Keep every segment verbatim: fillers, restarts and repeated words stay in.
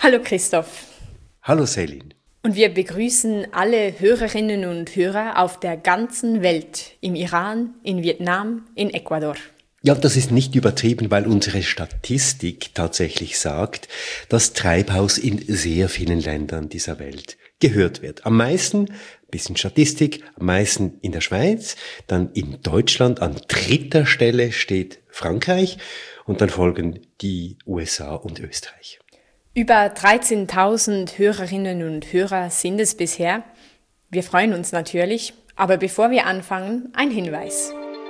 Hallo Christoph. Hallo Selin. Und wir begrüßen alle Hörerinnen und Hörer auf der ganzen Welt, im Iran, in Vietnam, in Ecuador. Ja, das ist nicht übertrieben, weil unsere Statistik tatsächlich sagt, dass Treibhaus in sehr vielen Ländern dieser Welt gehört wird. Am meisten, bisschen Statistik, am meisten in der Schweiz, dann in Deutschland, an dritter Stelle steht Frankreich und dann folgen die U S A und Österreich. Über dreizehntausend Hörerinnen und Hörer sind es bisher. Wir freuen uns natürlich, aber bevor wir anfangen, ein Hinweis.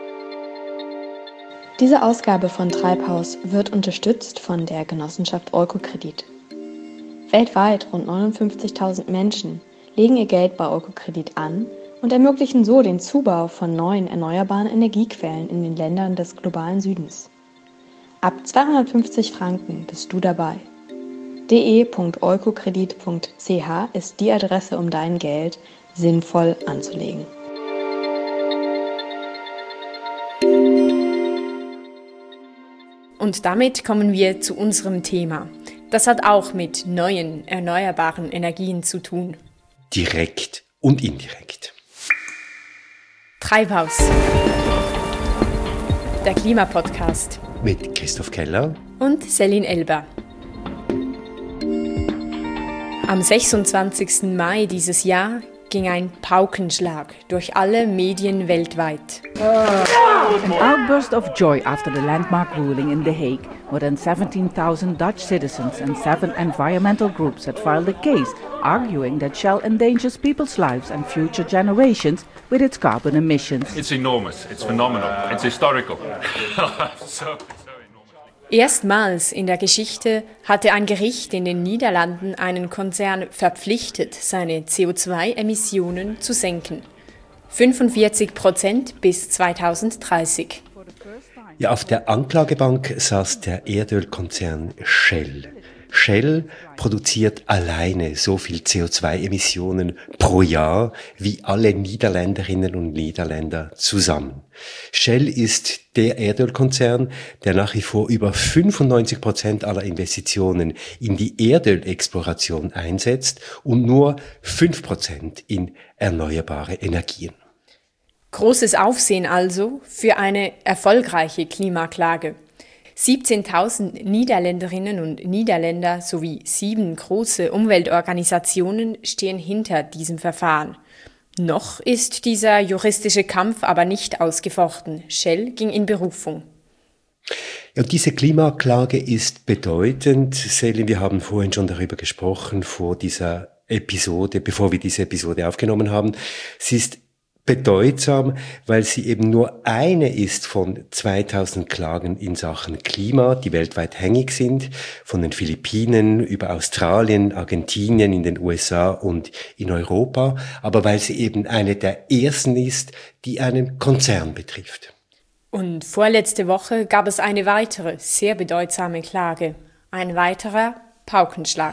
Diese Ausgabe von Treibhaus wird unterstützt von der Genossenschaft Eukokredit. Weltweit rund neunundfünfzigtausend Menschen legen ihr Geld bei Eukokredit an und ermöglichen so den Zubau von neuen erneuerbaren Energiequellen in den Ländern des globalen Südens. Ab zweihundertfünfzig Franken bist du dabei. d e punkt eukokredit punkt c h ist die Adresse, um dein Geld sinnvoll anzulegen. Und damit kommen wir zu unserem Thema. Das hat auch mit neuen erneuerbaren Energien zu tun. Direkt und indirekt. Treibhaus. Der Klimapodcast. Mit Christoph Keller und Selin Elber. Am sechsundzwanzigsten Mai dieses Jahr ging ein Paukenschlag durch alle Medien weltweit. An outburst of joy after the landmark ruling in The Hague. More than seventeen thousand Dutch citizens and seven environmental groups had filed a case arguing that Shell endangers people's lives and future generations with its carbon emissions. It's enormous, it's phenomenal, it's historical. so, Erstmals in der Geschichte hatte ein Gericht in den Niederlanden einen Konzern verpflichtet, seine C O zwei Emissionen zu senken. fünfundvierzig Prozent bis zweitausenddreißig. Ja, auf der Anklagebank saß der Erdölkonzern Shell. Shell produziert alleine so viel C O zwei Emissionen pro Jahr wie alle Niederländerinnen und Niederländer zusammen. Shell ist der Erdölkonzern, der nach wie vor über fünfundneunzig Prozent aller Investitionen in die Erdölexploration einsetzt und nur fünf Prozent in erneuerbare Energien. Großes Aufsehen also für eine erfolgreiche Klimaklage. siebzehntausend Niederländerinnen und Niederländer sowie sieben große Umweltorganisationen stehen hinter diesem Verfahren. Noch ist dieser juristische Kampf aber nicht ausgefochten. Shell ging in Berufung. Ja, diese Klimaklage ist bedeutend. Selin, wir haben vorhin schon darüber gesprochen, vor dieser Episode, bevor wir diese Episode aufgenommen haben. Sie ist bedeutsam, weil sie eben nur eine ist von zweitausend Klagen in Sachen Klima, die weltweit hängig sind, von den Philippinen über Australien, Argentinien, in den U S A und in Europa, aber weil sie eben eine der ersten ist, die einen Konzern betrifft. Und vorletzte Woche gab es eine weitere, sehr bedeutsame Klage. Ein weiterer Paukenschlag.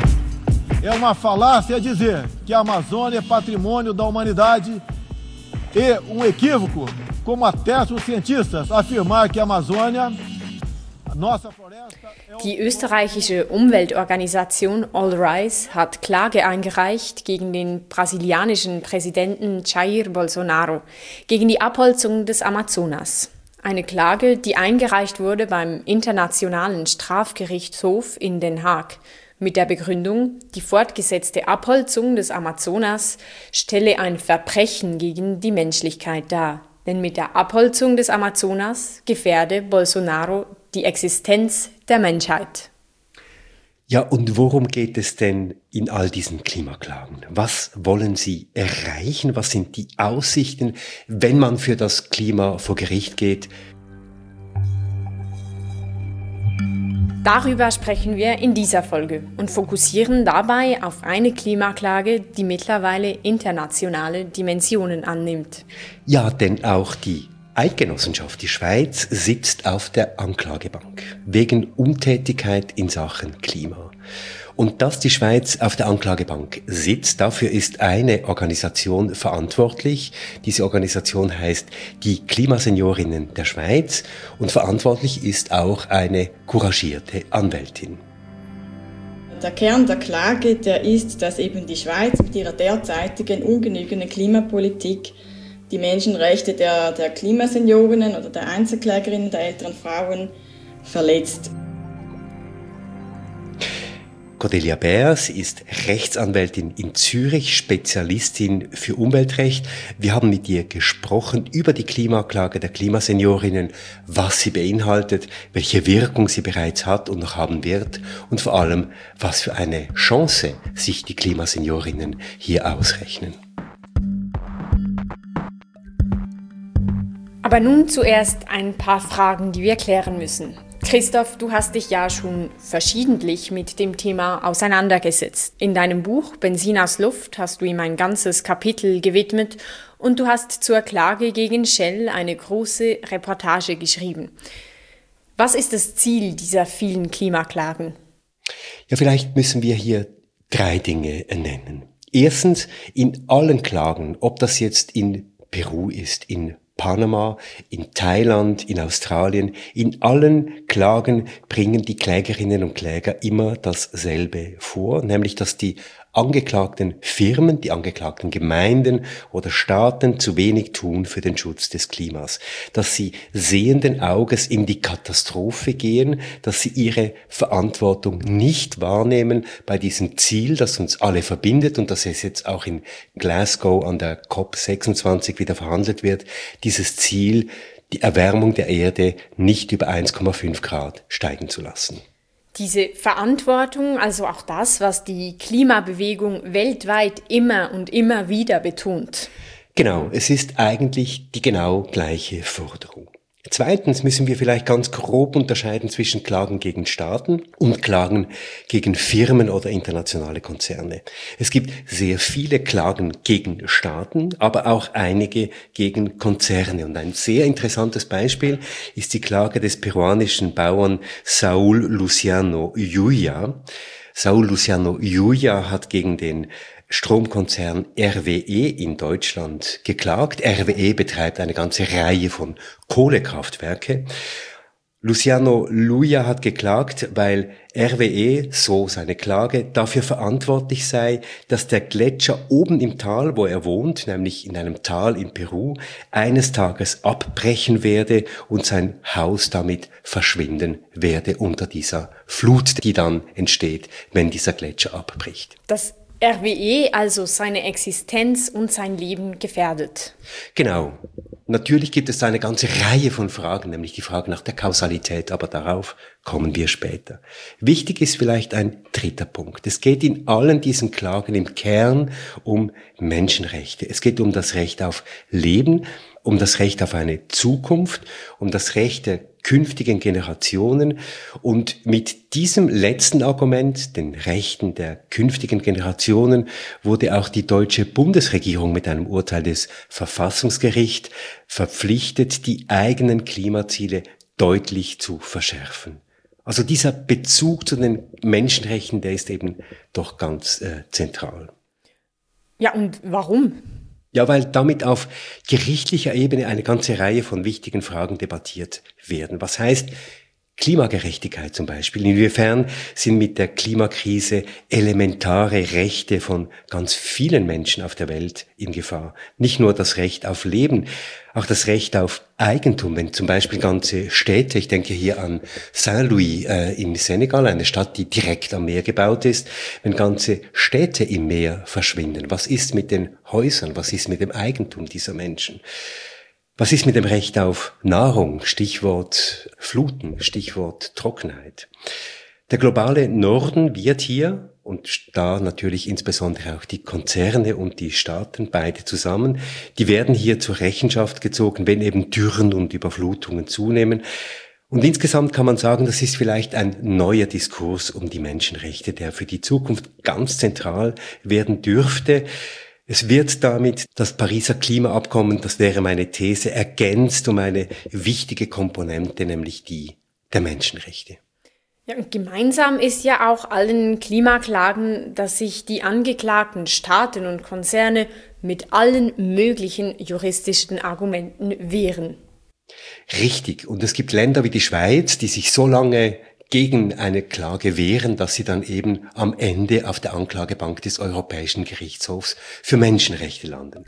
É uma falácia dizer que a Amazônia é patrimônio da humanidade e um equívoco, como attestam os cientistas, afirmar que a Amazônia, nossa floresta... Die österreichische Umweltorganisation All Rise hat Klage eingereicht gegen den brasilianischen Präsidenten Jair Bolsonaro, gegen die Abholzung des Amazonas. Eine Klage, die eingereicht wurde beim Internationalen Strafgerichtshof in Den Haag, mit der Begründung, die fortgesetzte Abholzung des Amazonas stelle ein Verbrechen gegen die Menschlichkeit dar. Denn mit der Abholzung des Amazonas gefährde Bolsonaro die Existenz der Menschheit. Ja, und worum geht es denn in all diesen Klimaklagen? Was wollen sie erreichen? Was sind die Aussichten, wenn man für das Klima vor Gericht geht? Darüber sprechen wir in dieser Folge und fokussieren dabei auf eine Klimaklage, die mittlerweile internationale Dimensionen annimmt. Ja, denn auch die Eidgenossenschaft, die Schweiz, sitzt auf der Anklagebank wegen Untätigkeit in Sachen Klima. Und dass die Schweiz auf der Anklagebank sitzt, dafür ist eine Organisation verantwortlich. Diese Organisation heißt die Klimaseniorinnen der Schweiz und verantwortlich ist auch eine couragierte Anwältin. Der Kern der Klage, der ist, dass eben die Schweiz mit ihrer derzeitigen ungenügenden Klimapolitik die Menschenrechte der, der Klimaseniorinnen oder der Einzelklägerinnen, der älteren Frauen verletzt. Cordelia Bär, sie ist Rechtsanwältin in Zürich, Spezialistin für Umweltrecht. Wir haben mit ihr gesprochen über die Klimaklage der Klimaseniorinnen, was sie beinhaltet, welche Wirkung sie bereits hat und noch haben wird und vor allem, was für eine Chance sich die Klimaseniorinnen hier ausrechnen. Aber nun zuerst ein paar Fragen, die wir klären müssen. Christoph, du hast dich ja schon verschiedentlich mit dem Thema auseinandergesetzt. In deinem Buch Benzin aus Luft hast du ihm ein ganzes Kapitel gewidmet und du hast zur Klage gegen Shell eine große Reportage geschrieben. Was ist das Ziel dieser vielen Klimaklagen? Ja, vielleicht müssen wir hier drei Dinge nennen. Erstens, in allen Klagen, ob das jetzt in Peru ist, in Panama, in Thailand, in Australien, in allen Klagen bringen die Klägerinnen und Kläger immer dasselbe vor, nämlich dass die angeklagten Firmen, die angeklagten Gemeinden oder Staaten zu wenig tun für den Schutz des Klimas, dass sie sehenden Auges in die Katastrophe gehen, dass sie ihre Verantwortung nicht wahrnehmen bei diesem Ziel, das uns alle verbindet und das jetzt auch in Glasgow an der COP sechsundzwanzig wieder verhandelt wird, dieses Ziel, die Erwärmung der Erde nicht über eins Komma fünf Grad steigen zu lassen. Diese Verantwortung, also auch das, was die Klimabewegung weltweit immer und immer wieder betont. Genau, es ist eigentlich die genau gleiche Forderung. Zweitens müssen wir vielleicht ganz grob unterscheiden zwischen Klagen gegen Staaten und Klagen gegen Firmen oder internationale Konzerne. Es gibt sehr viele Klagen gegen Staaten, aber auch einige gegen Konzerne. Und ein sehr interessantes Beispiel ist die Klage des peruanischen Bauern Saúl Luciano Yuya. Saúl Luciano Yuya hat gegen den Stromkonzern R W E in Deutschland geklagt. R W E betreibt eine ganze Reihe von Kohlekraftwerke. Luciano Yuya hat geklagt, weil R W E, so seine Klage, dafür verantwortlich sei, dass der Gletscher oben im Tal, wo er wohnt, nämlich in einem Tal in Peru, eines Tages abbrechen werde und sein Haus damit verschwinden werde unter dieser Flut, die dann entsteht, wenn dieser Gletscher abbricht. Das R W E also seine Existenz und sein Leben gefährdet. Genau. Natürlich gibt es da eine ganze Reihe von Fragen, nämlich die Frage nach der Kausalität, aber darauf kommen wir später. Wichtig ist vielleicht ein dritter Punkt. Es geht in allen diesen Klagen im Kern um Menschenrechte. Es geht um das Recht auf Leben, um das Recht auf eine Zukunft, um das Recht der künftigen Generationen. Und mit diesem letzten Argument, den Rechten der künftigen Generationen, wurde auch die deutsche Bundesregierung mit einem Urteil des Verfassungsgerichts verpflichtet, die eigenen Klimaziele deutlich zu verschärfen. Also dieser Bezug zu den Menschenrechten, der ist eben doch ganz äh, zentral. Ja, und warum? Ja, weil damit auf gerichtlicher Ebene eine ganze Reihe von wichtigen Fragen debattiert werden. Was heißt Klimagerechtigkeit zum Beispiel? Inwiefern sind mit der Klimakrise elementare Rechte von ganz vielen Menschen auf der Welt in Gefahr? Nicht nur das Recht auf Leben, auch das Recht auf Eigentum. Wenn zum Beispiel ganze Städte, ich denke hier an Saint-Louis äh, im Senegal, eine Stadt, die direkt am Meer gebaut ist, wenn ganze Städte im Meer verschwinden, was ist mit den Häusern, was ist mit dem Eigentum dieser Menschen? Was ist mit dem Recht auf Nahrung? Stichwort Fluten, Stichwort Trockenheit. Der globale Norden wird hier, und da natürlich insbesondere auch die Konzerne und die Staaten, beide zusammen, die werden hier zur Rechenschaft gezogen, wenn eben Dürren und Überflutungen zunehmen. Und insgesamt kann man sagen, das ist vielleicht ein neuer Diskurs um die Menschenrechte, der für die Zukunft ganz zentral werden dürfte. Es wird damit das Pariser Klimaabkommen, das wäre meine These, ergänzt um eine wichtige Komponente, nämlich die der Menschenrechte. Ja, und gemeinsam ist ja auch allen Klimaklagen, dass sich die angeklagten Staaten und Konzerne mit allen möglichen juristischen Argumenten wehren. Richtig. Und es gibt Länder wie die Schweiz, die sich so lange gegen eine Klage wehren, dass sie dann eben am Ende auf der Anklagebank des Europäischen Gerichtshofs für Menschenrechte landen.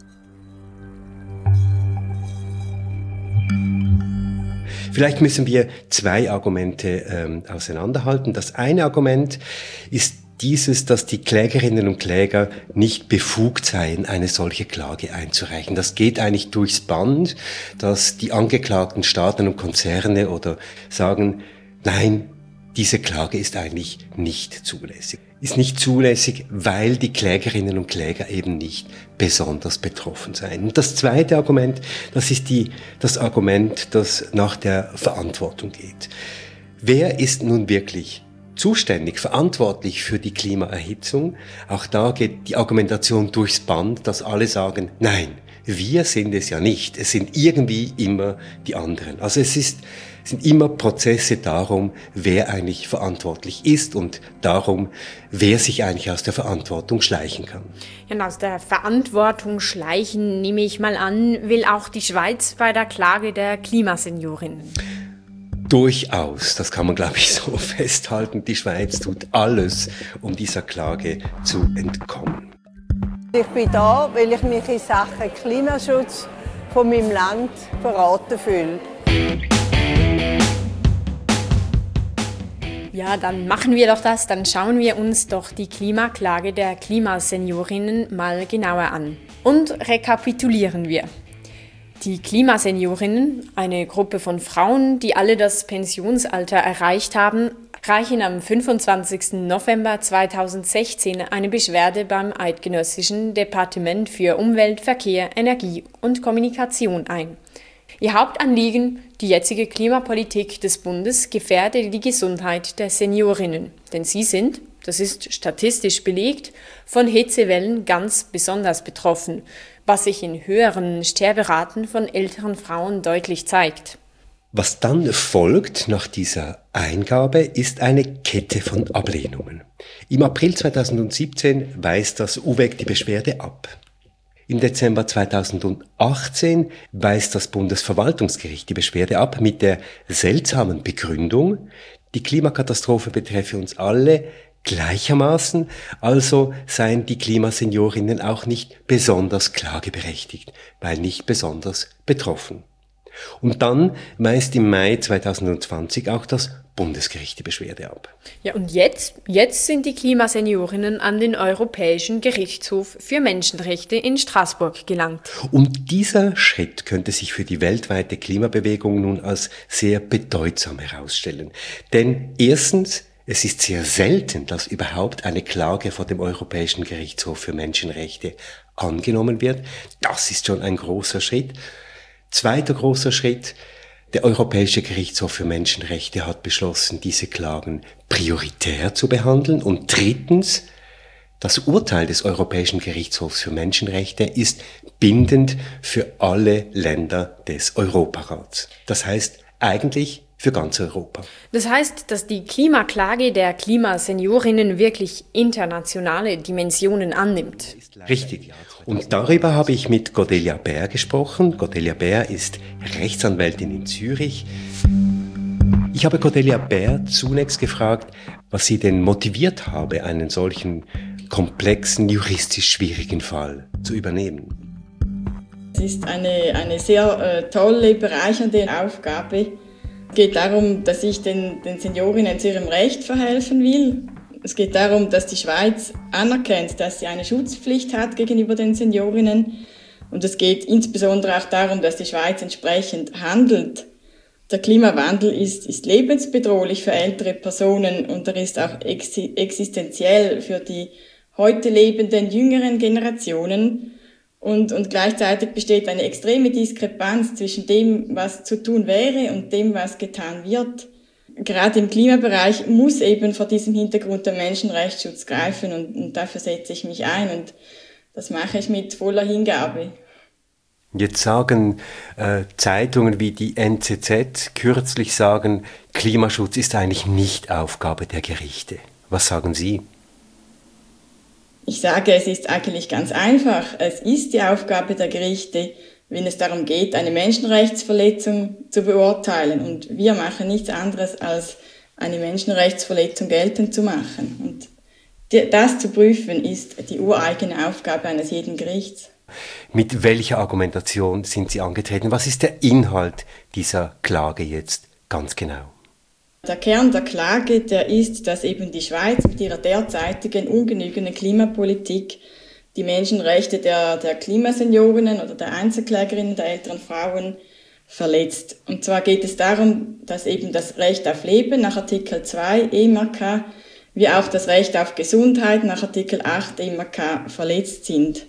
Vielleicht müssen wir zwei Argumente ähm, auseinanderhalten. Das eine Argument ist dieses, dass die Klägerinnen und Kläger nicht befugt seien, eine solche Klage einzureichen. Das geht eigentlich durchs Band, dass die angeklagten Staaten und Konzerne oder sagen, nein, diese Klage ist eigentlich nicht zulässig. Ist nicht zulässig, weil die Klägerinnen und Kläger eben nicht besonders betroffen seien. Und das zweite Argument, das ist die, das Argument, das nach der Verantwortung geht. Wer ist nun wirklich zuständig, verantwortlich für die Klimaerhitzung? Auch da geht die Argumentation durchs Band, dass alle sagen, nein, wir sind es ja nicht. Es sind irgendwie immer die anderen. Also es ist, es sind immer Prozesse darum, wer eigentlich verantwortlich ist und darum, wer sich eigentlich aus der Verantwortung schleichen kann. Ja, und aus der Verantwortung schleichen, nehme ich mal an, will auch die Schweiz bei der Klage der Klimaseniorinnen. Durchaus, das kann man, glaube ich, so festhalten. Die Schweiz tut alles, um dieser Klage zu entkommen. Ich bin da, weil ich mich in Sachen Klimaschutz von meinem Land verraten fühle. Ja, dann machen wir doch das. Dann schauen wir uns doch die Klimaklage der Klimaseniorinnen mal genauer an. Und rekapitulieren wir. Die Klimaseniorinnen, eine Gruppe von Frauen, die alle das Pensionsalter erreicht haben, reichen am fünfundzwanzigsten November zweitausendsechzehn eine Beschwerde beim Eidgenössischen Departement für Umwelt, Verkehr, Energie und Kommunikation ein. Ihr Hauptanliegen, die jetzige Klimapolitik des Bundes, gefährde die Gesundheit der Seniorinnen, denn sie sind, das ist statistisch belegt, von Hitzewellen ganz besonders betroffen, was sich in höheren Sterberaten von älteren Frauen deutlich zeigt. Was dann folgt nach dieser Eingabe, ist eine Kette von Ablehnungen. Im April zweitausendsiebzehn weist das U W E C die Beschwerde ab. Im Dezember zweitausendachtzehn weist das Bundesverwaltungsgericht die Beschwerde ab mit der seltsamen Begründung, die Klimakatastrophe betreffe uns alle gleichermaßen, also seien die Klimaseniorinnen auch nicht besonders klageberechtigt, weil nicht besonders betroffen. Und dann weist im Mai zweitausendzwanzig auch das Bundesgericht die Beschwerde ab. Ja, und jetzt, jetzt sind die Klimaseniorinnen an den Europäischen Gerichtshof für Menschenrechte in Straßburg gelangt. Und dieser Schritt könnte sich für die weltweite Klimabewegung nun als sehr bedeutsam herausstellen. Denn erstens, es ist sehr selten, dass überhaupt eine Klage vor dem Europäischen Gerichtshof für Menschenrechte angenommen wird. Das ist schon ein großer Schritt. Zweiter großer Schritt, der Europäische Gerichtshof für Menschenrechte hat beschlossen, diese Klagen prioritär zu behandeln. Und drittens, das Urteil des Europäischen Gerichtshofs für Menschenrechte ist bindend für alle Länder des Europarats. Das heißt eigentlich für ganz Europa. Das heißt, dass die Klimaklage der Klimaseniorinnen wirklich internationale Dimensionen annimmt. Richtig. Und darüber habe ich mit Cordelia Bär gesprochen. Cordelia Bär ist Rechtsanwältin in Zürich. Ich habe Cordelia Bär zunächst gefragt, was sie denn motiviert habe, einen solchen komplexen, juristisch schwierigen Fall zu übernehmen. Es ist eine, eine sehr äh, tolle, bereichernde Aufgabe. Es geht darum, dass ich den, den Seniorinnen zu ihrem Recht verhelfen will. Es geht darum, dass die Schweiz anerkennt, dass sie eine Schutzpflicht hat gegenüber den Seniorinnen. Und es geht insbesondere auch darum, dass die Schweiz entsprechend handelt. Der Klimawandel ist, ist lebensbedrohlich für ältere Personen und er ist auch ex- existenziell für die heute lebenden jüngeren Generationen. Und, und gleichzeitig besteht eine extreme Diskrepanz zwischen dem, was zu tun wäre und dem, was getan wird. Gerade im Klimabereich muss eben vor diesem Hintergrund der Menschenrechtsschutz greifen und, und dafür setze ich mich ein und das mache ich mit voller Hingabe. Jetzt sagen äh, Zeitungen wie die N Z Z kürzlich sagen, Klimaschutz ist eigentlich nicht Aufgabe der Gerichte. Was sagen Sie? Ich sage, es ist eigentlich ganz einfach. Es ist die Aufgabe der Gerichte, wenn es darum geht, eine Menschenrechtsverletzung zu beurteilen. Und wir machen nichts anderes, als eine Menschenrechtsverletzung geltend zu machen. Und das zu prüfen, ist die ureigene Aufgabe eines jeden Gerichts. Mit welcher Argumentation sind Sie angetreten? Was ist der Inhalt dieser Klage jetzt ganz genau? Der Kern der Klage, der ist, dass eben die Schweiz mit ihrer derzeitigen ungenügenden Klimapolitik die Menschenrechte der, der Klimaseniorinnen oder der Einzelklägerinnen, der älteren Frauen verletzt. Und zwar geht es darum, dass eben das Recht auf Leben nach Artikel zwei E M A K wie auch das Recht auf Gesundheit nach Artikel acht E M A K verletzt sind.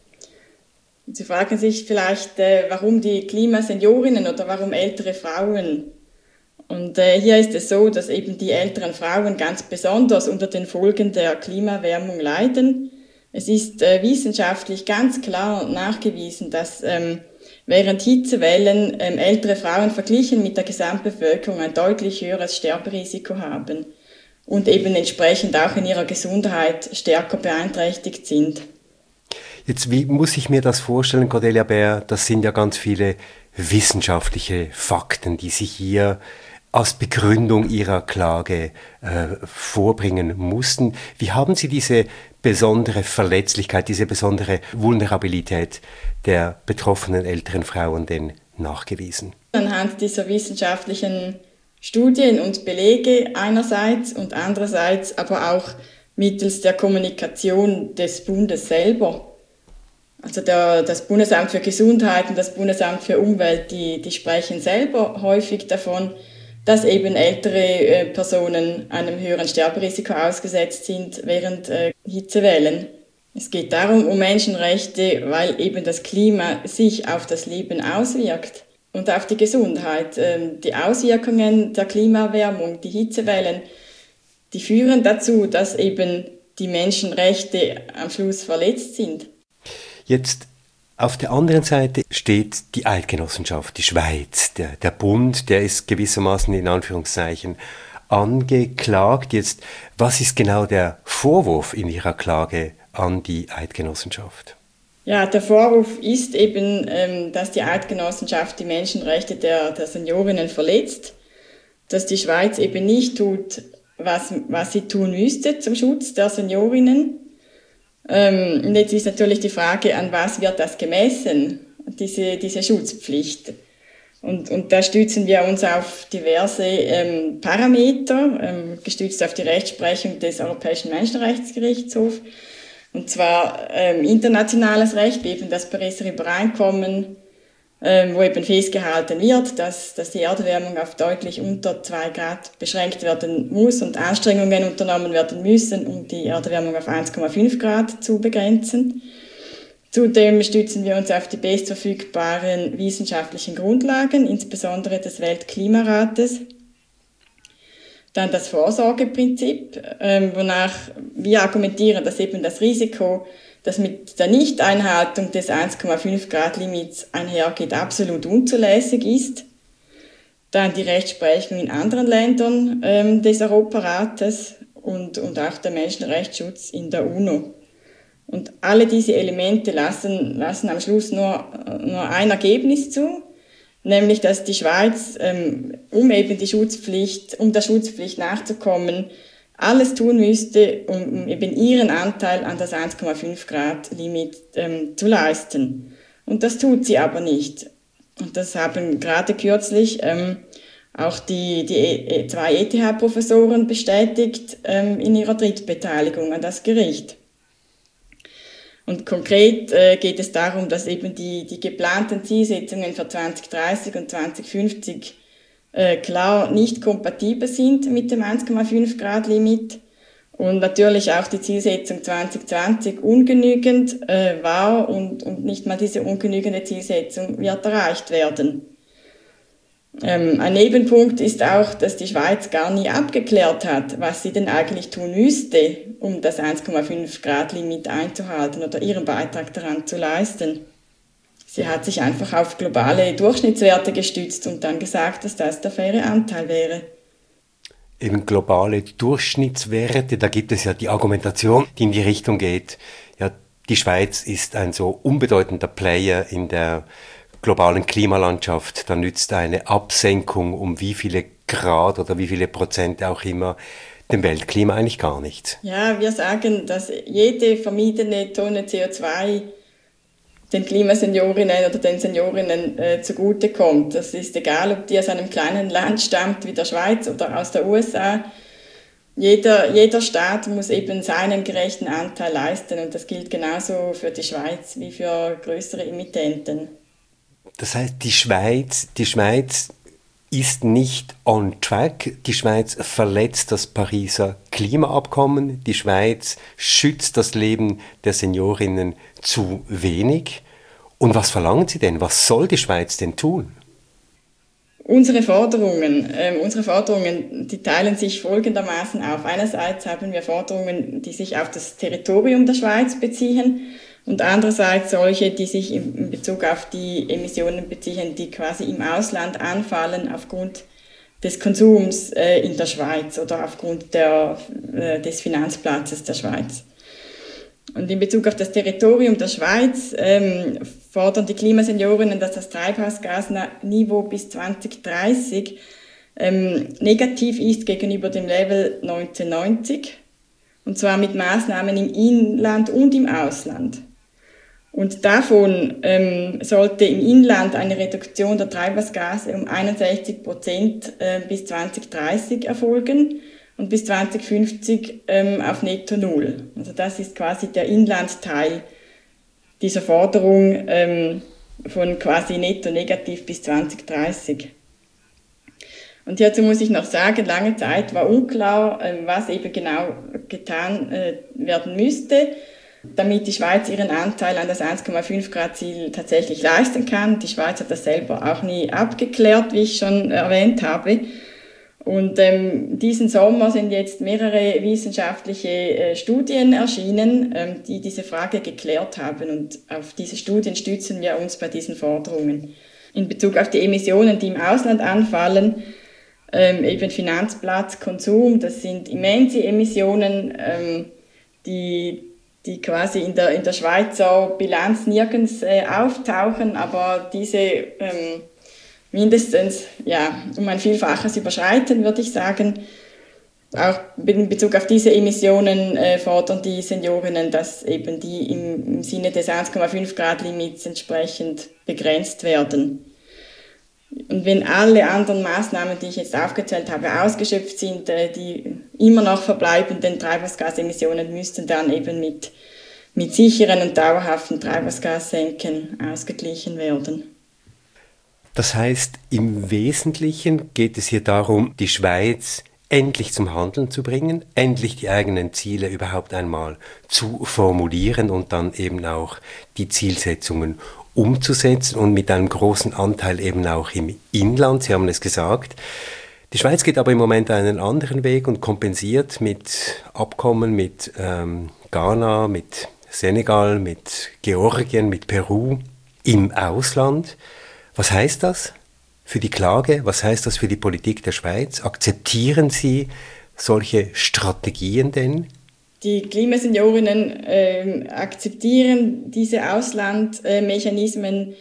Und Sie fragen sich vielleicht, äh, warum die Klimaseniorinnen oder warum ältere Frauen? Und äh, hier ist es so, dass eben die älteren Frauen ganz besonders unter den Folgen der Klimaerwärmung leiden. Es ist äh, wissenschaftlich ganz klar nachgewiesen, dass ähm, während Hitzewellen ähm, ältere Frauen verglichen mit der Gesamtbevölkerung ein deutlich höheres Sterberisiko haben und eben entsprechend auch in ihrer Gesundheit stärker beeinträchtigt sind. Jetzt, wie muss ich mir das vorstellen, Cordelia Bär? Das sind ja ganz viele wissenschaftliche Fakten, die Sie hier als Begründung Ihrer Klage äh, vorbringen mussten. Wie haben Sie diese besondere Verletzlichkeit, diese besondere Vulnerabilität der betroffenen älteren Frauen denn nachgewiesen? Anhand dieser wissenschaftlichen Studien und Belege einerseits und andererseits aber auch mittels der Kommunikation des Bundes selber. Also der, das Bundesamt für Gesundheit und das Bundesamt für Umwelt, die, die sprechen selber häufig davon, dass eben ältere äh, Personen einem höheren Sterberisiko ausgesetzt sind während äh, Hitzewellen. Es geht darum, um Menschenrechte, weil eben das Klima sich auf das Leben auswirkt und auf die Gesundheit. Ähm, die Auswirkungen der Klimaerwärmung, die Hitzewellen, die führen dazu, dass eben die Menschenrechte am Schluss verletzt sind. Jetzt auf der anderen Seite steht die Eidgenossenschaft, die Schweiz, der, der Bund, der ist gewissermaßen in Anführungszeichen angeklagt. Jetzt, was ist genau der Vorwurf in Ihrer Klage an die Eidgenossenschaft? Ja, der Vorwurf ist eben, ähm, dass die Eidgenossenschaft die Menschenrechte der, der Seniorinnen verletzt, dass die Schweiz eben nicht tut, was, was sie tun müsste zum Schutz der Seniorinnen. Ähm, und jetzt ist natürlich die Frage, an was wird das gemessen, diese, diese Schutzpflicht. Und, und da stützen wir uns auf diverse ähm, Parameter, ähm, gestützt auf die Rechtsprechung des Europäischen Menschenrechtsgerichtshofs. Und zwar ähm, internationales Recht, wie eben das Pariser Übereinkommen, ähm, wo eben festgehalten wird, dass, dass die Erderwärmung auf deutlich unter zwei Grad beschränkt werden muss und Anstrengungen unternommen werden müssen, um die Erderwärmung auf eins Komma fünf Grad zu begrenzen. Zudem stützen wir uns auf die bestverfügbaren wissenschaftlichen Grundlagen, insbesondere des Weltklimarates. Dann das Vorsorgeprinzip, ähm, wonach wir argumentieren, dass eben das Risiko, das mit der Nichteinhaltung des eins Komma fünf Grad Limits einhergeht, absolut unzulässig ist. Dann die Rechtsprechung in anderen Ländern ähm, des Europarates und, und auch der Menschenrechtsschutz in der UNO. Und alle diese Elemente lassen, lassen am Schluss nur, nur ein Ergebnis zu, nämlich dass die Schweiz, ähm, um eben die Schutzpflicht, um der Schutzpflicht nachzukommen, alles tun müsste, um eben ihren Anteil an das eins Komma fünf Grad Limit ähm, zu leisten. Und das tut sie aber nicht. Und das haben gerade kürzlich ähm, auch die, die e- zwei E T H-Professoren bestätigt ähm, in ihrer Drittbeteiligung an das Gericht. Und konkret äh, geht es darum, dass eben die, die geplanten Zielsetzungen für zwanzig dreißig und zwanzig fünfzig äh, klar nicht kompatibel sind mit dem eins Komma fünf Grad Limit und natürlich auch die Zielsetzung zwanzig zwanzig ungenügend äh, war und, und nicht mal diese ungenügende Zielsetzung wird erreicht werden. Ähm, ein Nebenpunkt ist auch, dass die Schweiz gar nie abgeklärt hat, was sie denn eigentlich tun müsste, um das eins Komma fünf Grad Limit einzuhalten oder ihren Beitrag daran zu leisten. Sie hat sich einfach auf globale Durchschnittswerte gestützt und dann gesagt, dass das der faire Anteil wäre. Eben globale Durchschnittswerte, da gibt es ja die Argumentation, die in die Richtung geht, ja, die Schweiz ist ein so unbedeutender Player in der globalen Klimalandschaft, da nützt eine Absenkung um wie viele Grad oder wie viele Prozent auch immer dem Weltklima eigentlich gar nichts. Ja, wir sagen, dass jede vermiedene Tonne C O zwei den Klimaseniorinnen oder den Seniorinnen äh, zugutekommt. Das ist egal, ob die aus einem kleinen Land stammt wie der Schweiz oder aus der U S A. Jeder, jeder Staat muss eben seinen gerechten Anteil leisten und das gilt genauso für die Schweiz wie für größere Emittenten. Das heißt, die Schweiz, die Schweiz ist nicht on track. Die Schweiz verletzt das Pariser Klimaabkommen. Die Schweiz schützt das Leben der Seniorinnen zu wenig. Und was verlangen Sie denn? Was soll die Schweiz denn tun? Unsere Forderungen, äh, unsere Forderungen, die teilen sich folgendermaßen auf. Einerseits haben wir Forderungen, die sich auf das Territorium der Schweiz beziehen und andererseits solche, die sich in Bezug auf die Emissionen beziehen, die quasi im Ausland anfallen aufgrund des Konsums äh, in der Schweiz oder aufgrund der, äh, des Finanzplatzes der Schweiz. Und in Bezug auf das Territorium der Schweiz ähm, fordern die Klimaseniorinnen, dass das Treibhausgasniveau bis zwanzig dreißig ähm, negativ ist gegenüber dem Level neunzehnhundertneunzig, und zwar mit Maßnahmen im Inland und im Ausland. Und davon ähm, sollte im Inland eine Reduktion der Treibhausgase um einundsechzig Prozent äh, bis zwanzig dreißig erfolgen und bis zwanzig fünfzig ähm, auf Netto Null. Also das ist quasi der Inlandteil dieser Forderung ähm, von quasi Netto Negativ bis zwanzig dreißig. Und hierzu muss ich noch sagen, lange Zeit war unklar, ähm, was eben genau getan äh, werden müsste, damit die Schweiz ihren Anteil an das eins Komma fünf Grad Ziel tatsächlich leisten kann. Die Schweiz hat das selber auch nie abgeklärt, wie ich schon erwähnt habe. Und ähm, diesen Sommer sind jetzt mehrere wissenschaftliche äh, Studien erschienen, ähm, die diese Frage geklärt haben. Und auf diese Studien stützen wir uns bei diesen Forderungen. In Bezug auf die Emissionen, die im Ausland anfallen, ähm, eben Finanzplatz, Konsum, das sind immense Emissionen, ähm, die die quasi in der, in der Schweizer Bilanz nirgends äh, auftauchen, aber diese ähm, mindestens ja, um ein Vielfaches überschreiten, würde ich sagen. Auch in Bezug auf diese Emissionen äh, fordern die Seniorinnen, dass eben die im, im Sinne des eins Komma fünf Grad Limits entsprechend begrenzt werden. Und wenn alle anderen Maßnahmen, die ich jetzt aufgezählt habe, ausgeschöpft sind, die immer noch verbleibenden Treibhausgasemissionen müssten dann eben mit, mit sicheren und dauerhaften Treibhausgassenken ausgeglichen werden. Das heißt, im Wesentlichen geht es hier darum, die Schweiz endlich zum Handeln zu bringen, endlich die eigenen Ziele überhaupt einmal zu formulieren und dann eben auch die Zielsetzungen umzusetzen und mit einem großen Anteil eben auch im Inland. Sie haben es gesagt. Die Schweiz geht aber im Moment einen anderen Weg und kompensiert mit Abkommen mit ähm, Ghana, mit Senegal, mit Georgien, mit Peru im Ausland. Was heißt das für die Klage? Was heißt das für die Politik der Schweiz? Akzeptieren Sie solche Strategien denn? Die Klimaseniorinnen äh, akzeptieren diese Auslandmechanismen,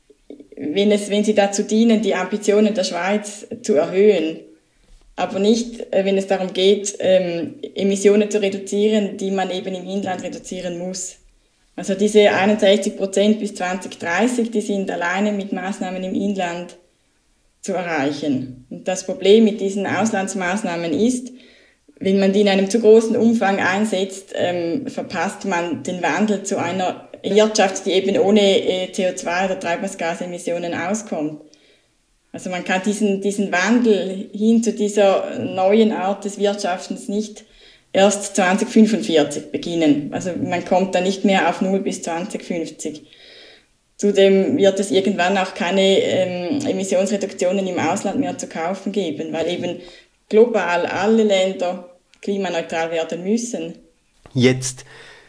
wenn, es, wenn sie dazu dienen, die Ambitionen der Schweiz zu erhöhen. Aber nicht, äh, wenn es darum geht, ähm, Emissionen zu reduzieren, die man eben im Inland reduzieren muss. Also diese einundsechzig Prozent bis zwanzig dreißig, die sind alleine mit Maßnahmen im Inland zu erreichen. Und das Problem mit diesen Auslandsmaßnahmen ist, wenn man die in einem zu großen Umfang einsetzt, ähm, verpasst man den Wandel zu einer Wirtschaft, die eben ohne äh, C O zwei oder Treibhausgasemissionen auskommt. Also man kann diesen, diesen Wandel hin zu dieser neuen Art des Wirtschaftens nicht erst zwanzig fünfundvierzig beginnen. Also man kommt da nicht mehr auf null bis zwanzig fünfzig. Zudem wird es irgendwann auch keine ähm, Emissionsreduktionen im Ausland mehr zu kaufen geben, weil eben global alle Länder klimaneutral werden müssen. Jetzt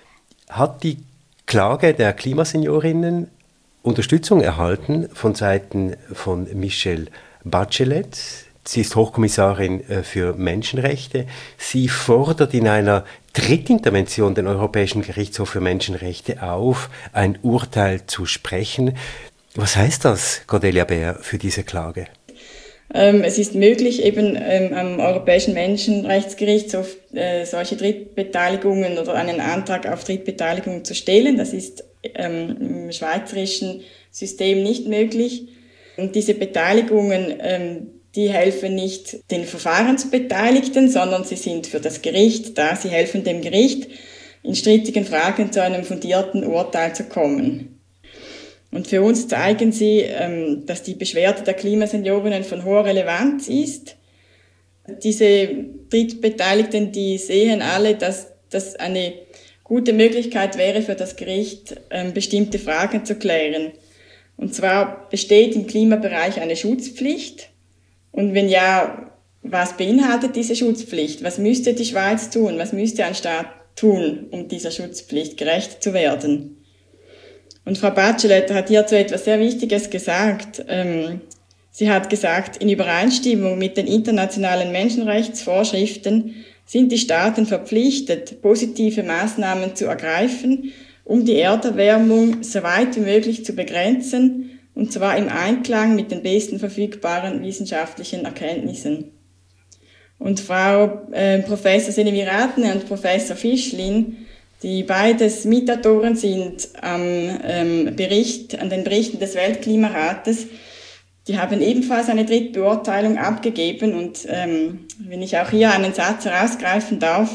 hat die Klage der Klimaseniorinnen Unterstützung erhalten von Seiten von Michelle Bachelet. Sie ist Hochkommissarin für Menschenrechte. Sie fordert in einer Drittintervention den Europäischen Gerichtshof für Menschenrechte auf, ein Urteil zu sprechen. Was heißt das, Cordelia Bär, für diese Klage? Ähm, es ist möglich, eben ähm, am Europäischen Menschenrechtsgerichtshof äh, solche Drittbeteiligungen oder einen Antrag auf Drittbeteiligung zu stellen. Das ist ähm, im schweizerischen System nicht möglich. Und diese Beteiligungen, ähm, die helfen nicht den Verfahrensbeteiligten, sondern sie sind für das Gericht da. Sie helfen dem Gericht, in strittigen Fragen zu einem fundierten Urteil zu kommen. Und für uns zeigen sie, ähm, dass die Beschwerde der Klimaseniorinnen von hoher Relevanz ist. Diese Drittbeteiligten, die sehen alle, dass das eine gute Möglichkeit wäre für das Gericht, ähm, bestimmte Fragen zu klären. Und zwar besteht im Klimabereich eine Schutzpflicht. Und wenn ja, was beinhaltet diese Schutzpflicht? Was müsste die Schweiz tun? Was müsste ein Staat tun, um dieser Schutzpflicht gerecht zu werden? Und Frau Bachelet hat hierzu etwas sehr Wichtiges gesagt. Ähm, sie hat gesagt, in Übereinstimmung mit den internationalen Menschenrechtsvorschriften sind die Staaten verpflichtet, positive Maßnahmen zu ergreifen, um die Erderwärmung so weit wie möglich zu begrenzen, und zwar im Einklang mit den besten verfügbaren wissenschaftlichen Erkenntnissen. Und Frau äh, Professor Seneviratne und Professor Fischlin, die beides Mitautoren sind am ähm, Bericht, an den Berichten des Weltklimarates, die haben ebenfalls eine Drittbeurteilung abgegeben. Und ähm, wenn ich auch hier einen Satz herausgreifen darf,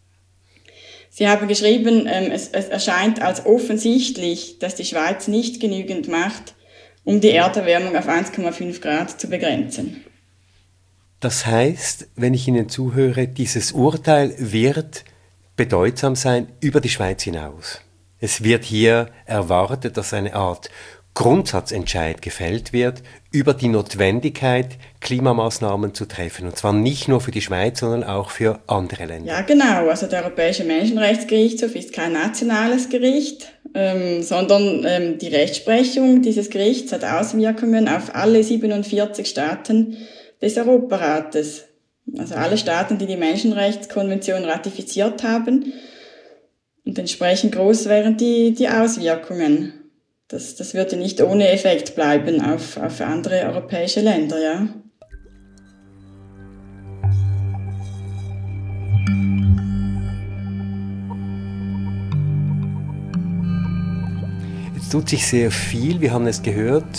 sie haben geschrieben, ähm, es, es erscheint als offensichtlich, dass die Schweiz nicht genügend macht, um die Erderwärmung auf eins Komma fünf Grad zu begrenzen. Das heißt, wenn ich Ihnen zuhöre, dieses Urteil wird bedeutsam sein über die Schweiz hinaus. Es wird hier erwartet, dass eine Art Grundsatzentscheid gefällt wird über die Notwendigkeit, Klimamaßnahmen zu treffen. Und zwar nicht nur für die Schweiz, sondern auch für andere Länder. Ja, genau. Also der Europäische Menschenrechtsgerichtshof ist kein nationales Gericht, ähm, sondern ähm, die Rechtsprechung dieses Gerichts hat Auswirkungen auf alle siebenundvierzig Staaten des Europarates. Also alle Staaten, die die Menschenrechtskonvention ratifiziert haben. Und entsprechend groß wären die, die Auswirkungen. Das, das würde nicht ohne Effekt bleiben auf, auf andere europäische Länder, ja. Jetzt tut sich sehr viel, wir haben es gehört,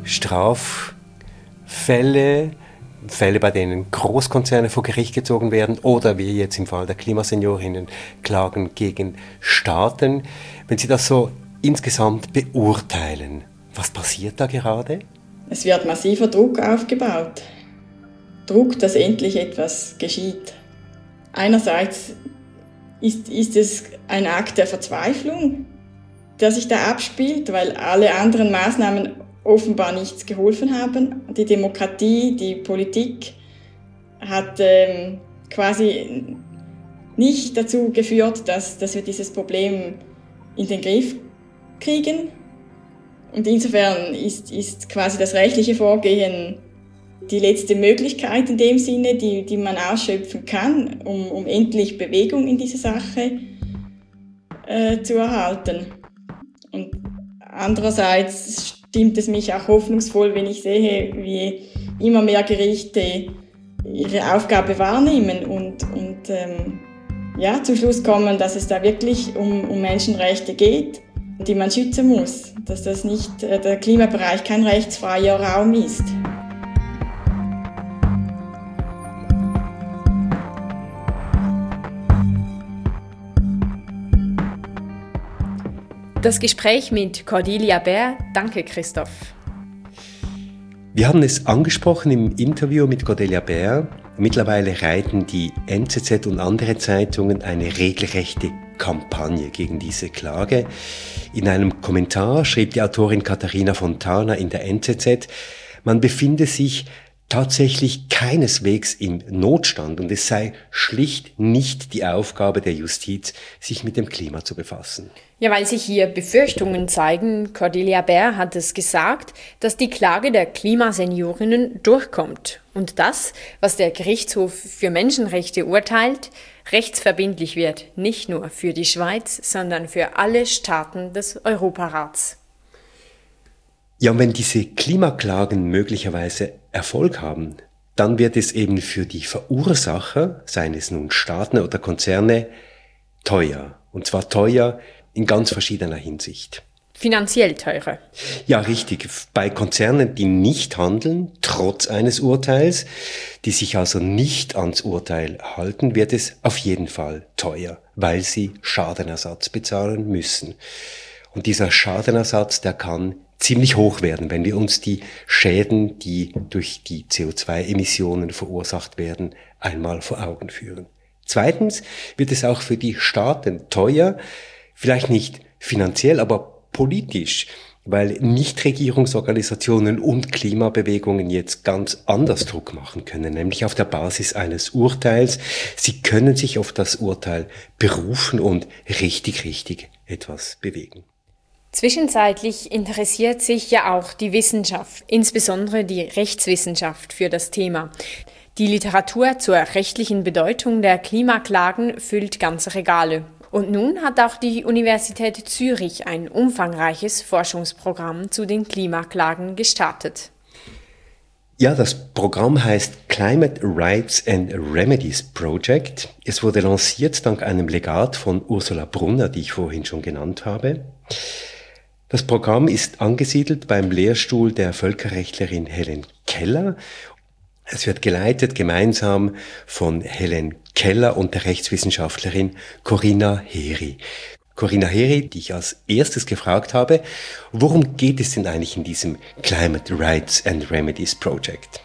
Straffälle, Fälle, bei denen Großkonzerne vor Gericht gezogen werden oder wie jetzt im Fall der Klimaseniorinnen Klagen gegen Staaten. Wenn Sie das so insgesamt beurteilen, was passiert da gerade? Es wird massiver Druck aufgebaut. Druck, dass endlich etwas geschieht. Einerseits ist, ist es ein Akt der Verzweiflung, der sich da abspielt, weil alle anderen Maßnahmen offenbar nichts geholfen haben. Die Demokratie, die Politik hat ähm, quasi nicht dazu geführt, dass, dass wir dieses Problem in den Griff kriegen. Und insofern ist, ist quasi das rechtliche Vorgehen die letzte Möglichkeit in dem Sinne, die, die man ausschöpfen kann, um, um endlich Bewegung in diese Sache äh, zu erhalten. Und andererseits stimmt es mich auch hoffnungsvoll, wenn ich sehe, wie immer mehr Gerichte ihre Aufgabe wahrnehmen und, und ähm, ja, zum Schluss kommen, dass es da wirklich um, um Menschenrechte geht, die man schützen muss, dass das nicht, äh, der Klimabereich kein rechtsfreier Raum ist. Das Gespräch mit Cordelia Bär. Danke, Christoph. Wir haben es angesprochen im Interview mit Cordelia Bär. Mittlerweile reiten die N Z Z und andere Zeitungen eine regelrechte Kampagne gegen diese Klage. In einem Kommentar schrieb die Autorin Katharina Fontana in der N Z Z, man befinde sich tatsächlich keineswegs im Notstand und es sei schlicht nicht die Aufgabe der Justiz, sich mit dem Klima zu befassen. Ja, weil sich hier Befürchtungen zeigen, Cordelia Bär hat es gesagt, dass die Klage der Klimaseniorinnen durchkommt und das, was der Gerichtshof für Menschenrechte urteilt, rechtsverbindlich wird, nicht nur für die Schweiz, sondern für alle Staaten des Europarats. Ja, und wenn diese Klimaklagen möglicherweise Erfolg haben, dann wird es eben für die Verursacher, seien es nun Staaten oder Konzerne, teuer. Und zwar teuer in ganz verschiedener Hinsicht. Finanziell teurer. Ja, richtig. Bei Konzernen, die nicht handeln, trotz eines Urteils, die sich also nicht ans Urteil halten, wird es auf jeden Fall teuer, weil sie Schadenersatz bezahlen müssen. Und dieser Schadenersatz, der kann ziemlich hoch werden, wenn wir uns die Schäden, die durch die C O zwei Emissionen verursacht werden, einmal vor Augen führen. Zweitens wird es auch für die Staaten teuer, vielleicht nicht finanziell, aber politisch, weil Nichtregierungsorganisationen und Klimabewegungen jetzt ganz anders Druck machen können, nämlich auf der Basis eines Urteils. Sie können sich auf das Urteil berufen und richtig, richtig etwas bewegen. Zwischenzeitlich interessiert sich ja auch die Wissenschaft, insbesondere die Rechtswissenschaft, für das Thema. Die Literatur zur rechtlichen Bedeutung der Klimaklagen füllt ganze Regale. Und nun hat auch die Universität Zürich ein umfangreiches Forschungsprogramm zu den Klimaklagen gestartet. Ja, das Programm heißt Climate Rights and Remedies Project. Es wurde lanciert dank einem Legat von Ursula Brunner, die ich vorhin schon genannt habe. Das Programm ist angesiedelt beim Lehrstuhl der Völkerrechtlerin Helen Keller. Es wird geleitet gemeinsam von Helen Keller und der Rechtswissenschaftlerin Corinna Heri. Corinna Heri, die ich als erstes gefragt habe, worum geht es denn eigentlich in diesem Climate Rights and Remedies Project?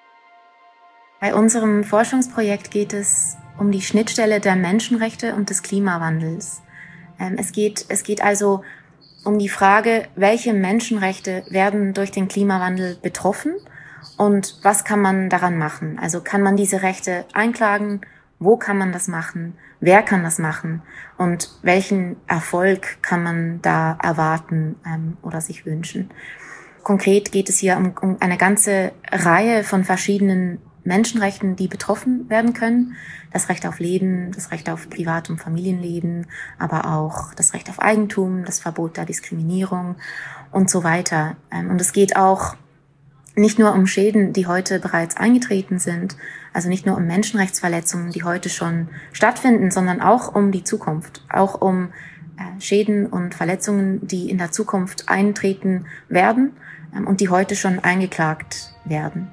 Bei unserem Forschungsprojekt geht es um die Schnittstelle der Menschenrechte und des Klimawandels. Es geht, es geht also um die Frage, welche Menschenrechte werden durch den Klimawandel betroffen und was kann man daran machen? Also kann man diese Rechte einklagen? Wo kann man das machen? Wer kann das machen? Und welchen Erfolg kann man da erwarten ähm, oder sich wünschen? Konkret geht es hier um, um eine ganze Reihe von verschiedenen Menschenrechten, die betroffen werden können. Das Recht auf Leben, das Recht auf Privat- und Familienleben, aber auch das Recht auf Eigentum, das Verbot der Diskriminierung und so weiter. Ähm, und es geht auch nicht nur um Schäden, die heute bereits eingetreten sind, also nicht nur um Menschenrechtsverletzungen, die heute schon stattfinden, sondern auch um die Zukunft, auch um äh, Schäden und Verletzungen, die in der Zukunft eintreten werden ähm, und die heute schon eingeklagt werden.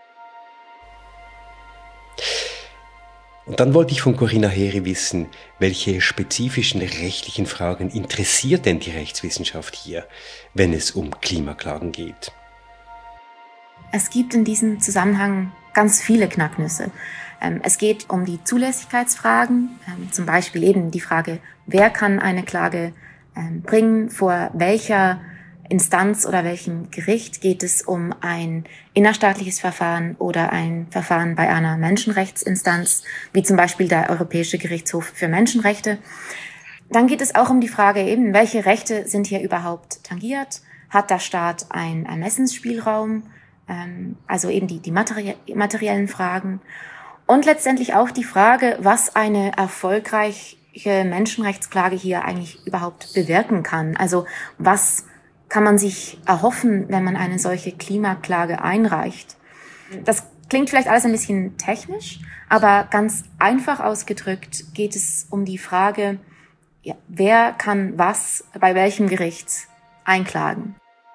Und dann wollte ich von Corinna Heri wissen, welche spezifischen rechtlichen Fragen interessiert denn die Rechtswissenschaft hier, wenn es um Klimaklagen geht? Es gibt in diesem Zusammenhang ganz viele Knacknüsse. Es geht um die Zulässigkeitsfragen, zum Beispiel eben die Frage, wer kann eine Klage bringen, vor welcher Instanz oder welchem Gericht. Geht es um ein innerstaatliches Verfahren oder ein Verfahren bei einer Menschenrechtsinstanz, wie zum Beispiel der Europäische Gerichtshof für Menschenrechte. Dann geht es auch um die Frage eben, welche Rechte sind hier überhaupt tangiert? Hat der Staat einen Ermessensspielraum? Also eben die, die materie- materiellen Fragen. Und letztendlich auch die Frage, was eine erfolgreiche Menschenrechtsklage hier eigentlich überhaupt bewirken kann. Also was kann man sich erhoffen, wenn man eine solche Klimaklage einreicht? Das klingt vielleicht alles ein bisschen technisch, aber ganz einfach ausgedrückt geht es um die Frage, ja, wer kann was bei welchem Gericht einklagen?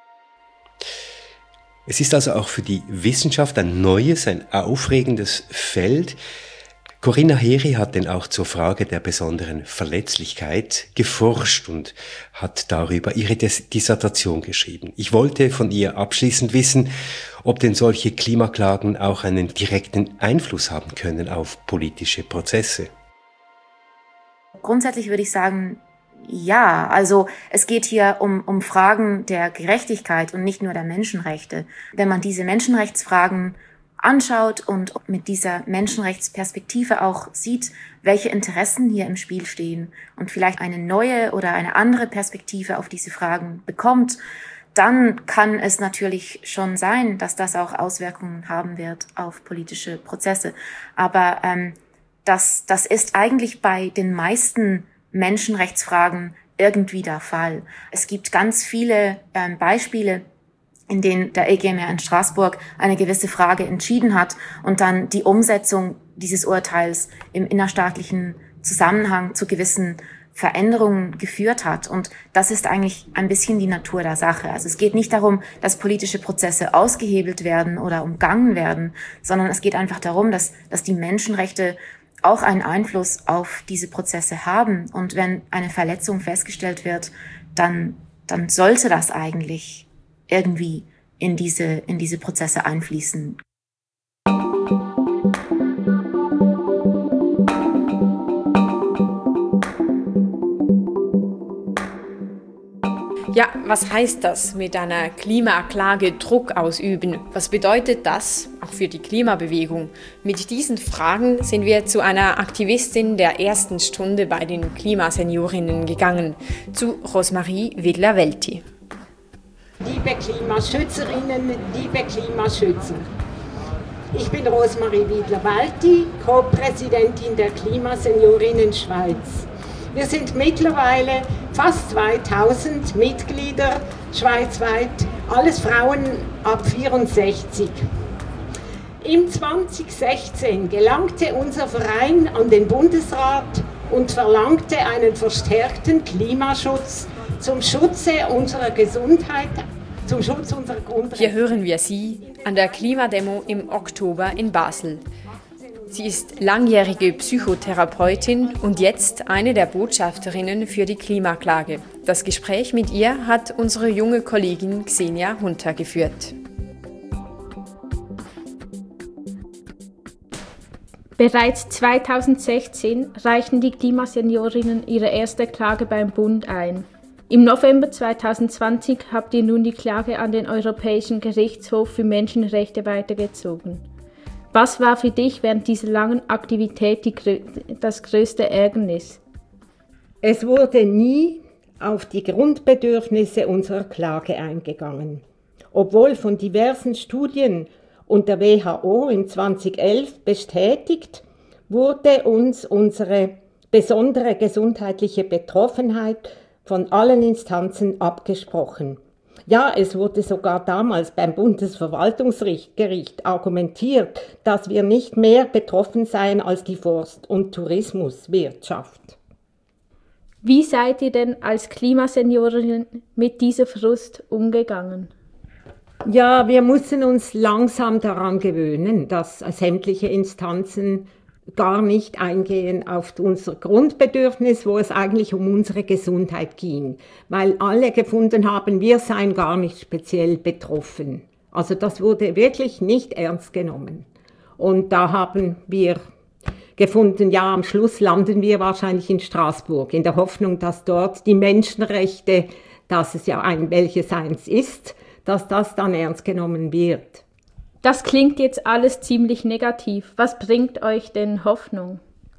Es ist also auch für die Wissenschaft ein neues, ein aufregendes Feld. Corinna Heri hat denn auch zur Frage der besonderen Verletzlichkeit geforscht und hat darüber ihre Dissertation geschrieben. Ich wollte von ihr abschließend wissen, ob denn solche Klimaklagen auch einen direkten Einfluss haben können auf politische Prozesse. Grundsätzlich würde ich sagen, ja, also es geht hier um, um Fragen der Gerechtigkeit und nicht nur der Menschenrechte. Wenn man diese Menschenrechtsfragen anschaut und mit dieser Menschenrechtsperspektive auch sieht, welche Interessen hier im Spiel stehen und vielleicht eine neue oder eine andere Perspektive auf diese Fragen bekommt, dann kann es natürlich schon sein, dass das auch Auswirkungen haben wird auf politische Prozesse. Aber ähm, das, das ist eigentlich bei den meisten Menschenrechtsfragen irgendwie der Fall. Es gibt ganz viele ähm, Beispiele, in denen der E G M R in Straßburg eine gewisse Frage entschieden hat und dann die Umsetzung dieses Urteils im innerstaatlichen Zusammenhang zu gewissen Veränderungen geführt hat. Und das ist eigentlich ein bisschen die Natur der Sache. Also es geht nicht darum, dass politische Prozesse ausgehebelt werden oder umgangen werden, sondern es geht einfach darum, dass, dass die Menschenrechte auch einen Einfluss auf diese Prozesse haben. Und wenn eine Verletzung festgestellt wird, dann, dann sollte das eigentlich irgendwie in diese, in diese Prozesse einfließen. Ja, was heißt das mit einer Klimaklage Druck ausüben? Was bedeutet das auch für die Klimabewegung? Mit diesen Fragen sind wir zu einer Aktivistin der ersten Stunde bei den Klimaseniorinnen gegangen, zu Rosmarie Widler-Welti. Liebe Klimaschützerinnen, liebe Klimaschützer, ich bin Rosmarie Widler-Welti, Co-Präsidentin der Klimaseniorinnen Schweiz. Wir sind mittlerweile fast zweitausend Mitglieder schweizweit, alles Frauen ab vierundsechzig. Im zweitausendsechzehn gelangte unser Verein an den Bundesrat und verlangte einen verstärkten Klimaschutz zum Schutze unserer Gesundheit, zum Schutz unserer Grundrechte. Hier hören wir sie an der Klimademo im Oktober in Basel. Sie ist langjährige Psychotherapeutin und jetzt eine der Botschafterinnen für die Klimaklage. Das Gespräch mit ihr hat unsere junge Kollegin Xenia Hunter geführt. Bereits zweitausendsechzehn reichten die Klimaseniorinnen ihre erste Klage beim Bund ein. Im November zweitausendzwanzig habt ihr nun die Klage an den Europäischen Gerichtshof für Menschenrechte weitergezogen. Was war für dich während dieser langen Aktivität die, das größte Ärgernis? Es wurde nie auf die Grundbedürfnisse unserer Klage eingegangen. Obwohl von diversen Studien und der W H O in zweitausendelf bestätigt, wurde uns unsere besondere gesundheitliche Betroffenheit von allen Instanzen abgesprochen. Ja, es wurde sogar damals beim Bundesverwaltungsgericht argumentiert, dass wir nicht mehr betroffen seien als die Forst- und Tourismuswirtschaft. Wie seid ihr denn als Klimaseniorinnen mit dieser Frust umgegangen? Ja, wir mussten uns langsam daran gewöhnen, dass sämtliche Instanzen gar nicht eingehen auf unser Grundbedürfnis, wo es eigentlich um unsere Gesundheit ging, weil alle gefunden haben, wir seien gar nicht speziell betroffen. Also das wurde wirklich nicht ernst genommen. Und da haben wir gefunden, ja, am Schluss landen wir wahrscheinlich in Straßburg, in der Hoffnung, dass dort die Menschenrechte, dass es ja ein welches eins ist, dass das dann ernst genommen wird. Das klingt jetzt alles ziemlich negativ. Was bringt euch denn Hoffnung?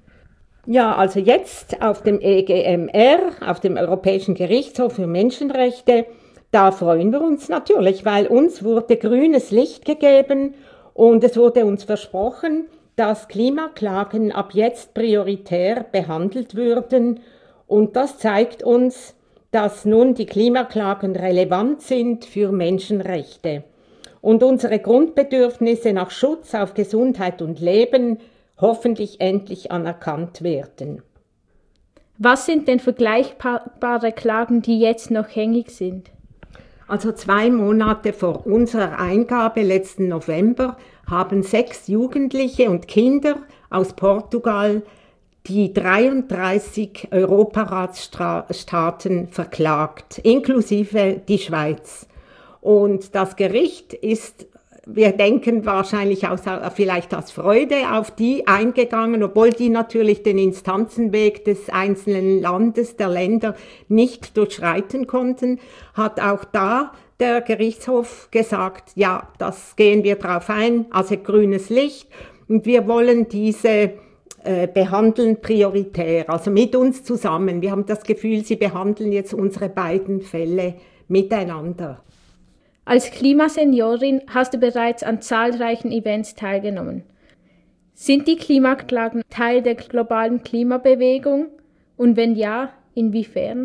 Ja, also jetzt auf dem E G M R, auf dem Europäischen Gerichtshof für Menschenrechte, da freuen wir uns natürlich, weil uns wurde grünes Licht gegeben und es wurde uns versprochen, dass Klimaklagen ab jetzt prioritär behandelt würden. Und das zeigt uns, dass nun die Klimaklagen relevant sind für Menschenrechte. Und unsere Grundbedürfnisse nach Schutz auf Gesundheit und Leben hoffentlich endlich anerkannt werden. Was sind denn vergleichbare Klagen, die jetzt noch hängig sind? Also zwei Monate vor unserer Eingabe letzten November haben sechs Jugendliche und Kinder aus Portugal die dreiunddreißig Europaratsstaaten verklagt, inklusive die Schweiz. Und das Gericht ist, wir denken wahrscheinlich aus, vielleicht aus Freude auf die eingegangen, obwohl die natürlich den Instanzenweg des einzelnen Landes, der Länder nicht durchschreiten konnten, hat auch da der Gerichtshof gesagt, ja, das gehen wir drauf ein, also grünes Licht. Und wir wollen diese äh, behandeln prioritär, also mit uns zusammen. Wir haben das Gefühl, sie behandeln jetzt unsere beiden Fälle miteinander. Als Klimaseniorin hast du bereits an zahlreichen Events teilgenommen. Sind die Klimaklagen Teil der globalen Klimabewegung? Und wenn ja, inwiefern?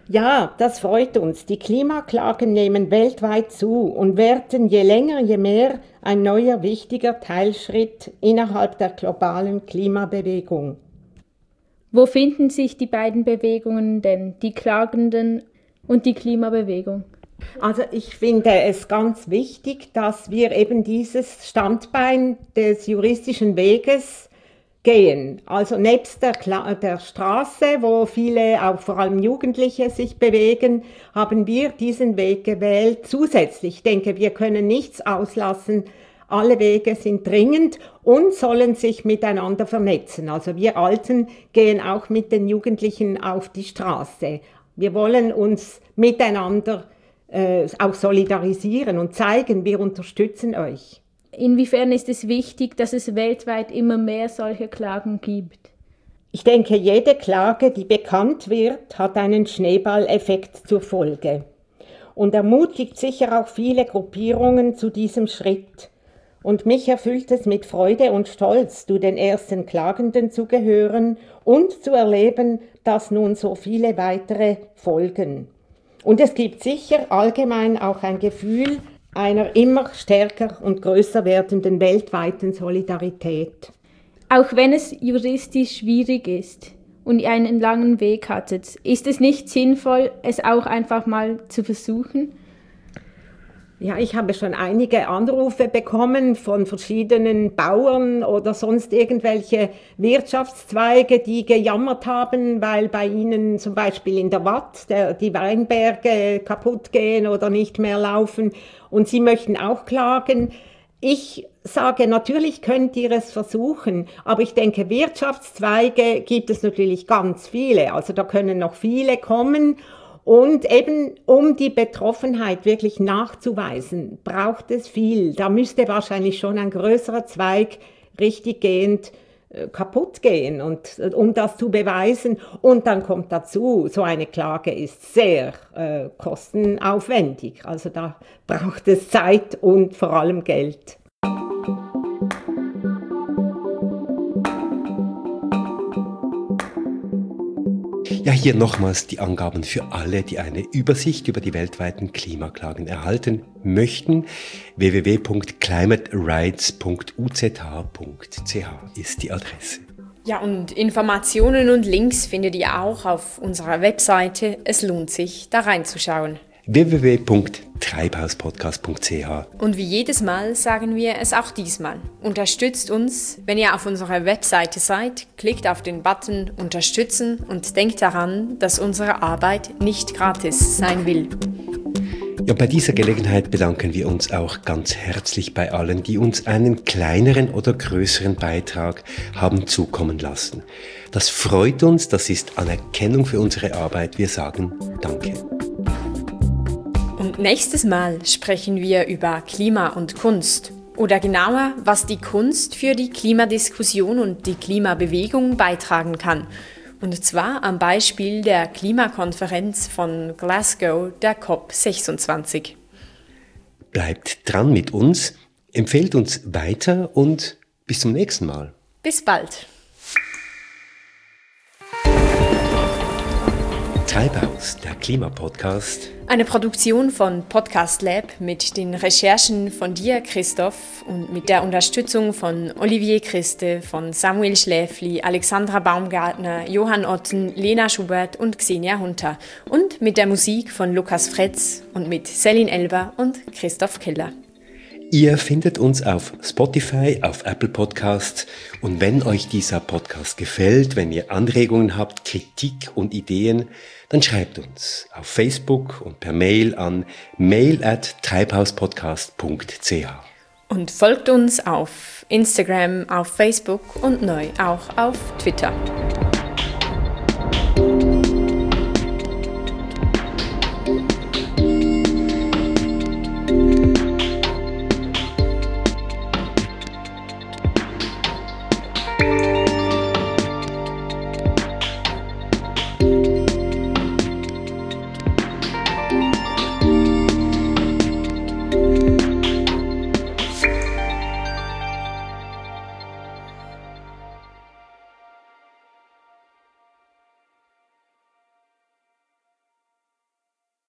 Ja, das freut uns. Die Klimaklagen nehmen weltweit zu und werden je länger, je mehr ein neuer wichtiger Teilschritt innerhalb der globalen Klimabewegung. Wo finden sich die beiden Bewegungen denn, die Klagenden und die Klimabewegung? Also ich finde es ganz wichtig, dass wir eben dieses Standbein des juristischen Weges gehen. Also nebst der, Kla- der Straße, wo viele, auch vor allem Jugendliche, sich bewegen, haben wir diesen Weg gewählt. Zusätzlich, ich denke, wir können nichts auslassen. Alle Wege sind dringend und sollen sich miteinander vernetzen. Also wir Alten gehen auch mit den Jugendlichen auf die Straße. Wir wollen uns miteinander äh, auch solidarisieren und zeigen, wir unterstützen euch. Inwiefern ist es wichtig, dass es weltweit immer mehr solche Klagen gibt? Ich denke, jede Klage, die bekannt wird, hat einen Schneeballeffekt zur Folge und ermutigt sicher auch viele Gruppierungen zu diesem Schritt. Und mich erfüllt es mit Freude und Stolz, zu den ersten Klagenden zu gehören und zu erleben, dass nun so viele weitere folgen. Und es gibt sicher allgemein auch ein Gefühl einer immer stärker und größer werdenden weltweiten Solidarität. Auch wenn es juristisch schwierig ist und ihr einen langen Weg hattet, ist es nicht sinnvoll, es auch einfach mal zu versuchen? Ja, ich habe schon einige Anrufe bekommen von verschiedenen Bauern oder sonst irgendwelche Wirtschaftszweige, die gejammert haben, weil bei ihnen zum Beispiel in der Watt der, die Weinberge kaputt gehen oder nicht mehr laufen und sie möchten auch klagen. Ich sage, natürlich könnt ihr es versuchen, aber ich denke, Wirtschaftszweige gibt es natürlich ganz viele, also da können noch viele kommen. Und eben, um die Betroffenheit wirklich nachzuweisen, braucht es viel. Da müsste wahrscheinlich schon ein größerer Zweig richtiggehend äh, kaputt gehen, und, äh, um das zu beweisen. Und dann kommt dazu, so eine Klage ist sehr äh, kostenaufwendig. Also da braucht es Zeit und vor allem Geld. Ja, hier nochmals die Angaben für alle, die eine Übersicht über die weltweiten Klimaklagen erhalten möchten. w w w punkt climate rights punkt u z h punkt c h ist die Adresse. Ja, und Informationen und Links findet ihr auch auf unserer Webseite. Es lohnt sich, da reinzuschauen. w w w punkt treibhauspodcast punkt c h. Und wie jedes Mal sagen wir es auch diesmal. Unterstützt uns, wenn ihr auf unserer Webseite seid, klickt auf den Button Unterstützen und denkt daran, dass unsere Arbeit nicht gratis sein will. Ja, bei dieser Gelegenheit bedanken wir uns auch ganz herzlich bei allen, die uns einen kleineren oder größeren Beitrag haben zukommen lassen. Das freut uns, das ist Anerkennung für unsere Arbeit. Wir sagen Danke. Und nächstes Mal sprechen wir über Klima und Kunst. Oder genauer, was die Kunst für die Klimadiskussion und die Klimabewegung beitragen kann. Und zwar am Beispiel der Klimakonferenz von Glasgow, der C O P sechsundzwanzig. Bleibt dran mit uns, empfehlt uns weiter und bis zum nächsten Mal. Bis bald. Treibhaus, der Klimapodcast. Eine Produktion von Podcast Lab mit den Recherchen von dir, Christoph, und mit der Unterstützung von Olivier Christe, von Samuel Schläfli, Alexandra Baumgartner, Johann Otten, Lena Schubert und Xenia Hunter. Und mit der Musik von Lukas Fretz und mit Selin Elber und Christoph Keller. Ihr findet uns auf Spotify, auf Apple Podcasts, und wenn euch dieser Podcast gefällt, wenn ihr Anregungen habt, Kritik und Ideen, dann schreibt uns auf Facebook und per Mail an mail at treibhauspodcast punkt c h. Und folgt uns auf Instagram, auf Facebook und neu auch auf Twitter.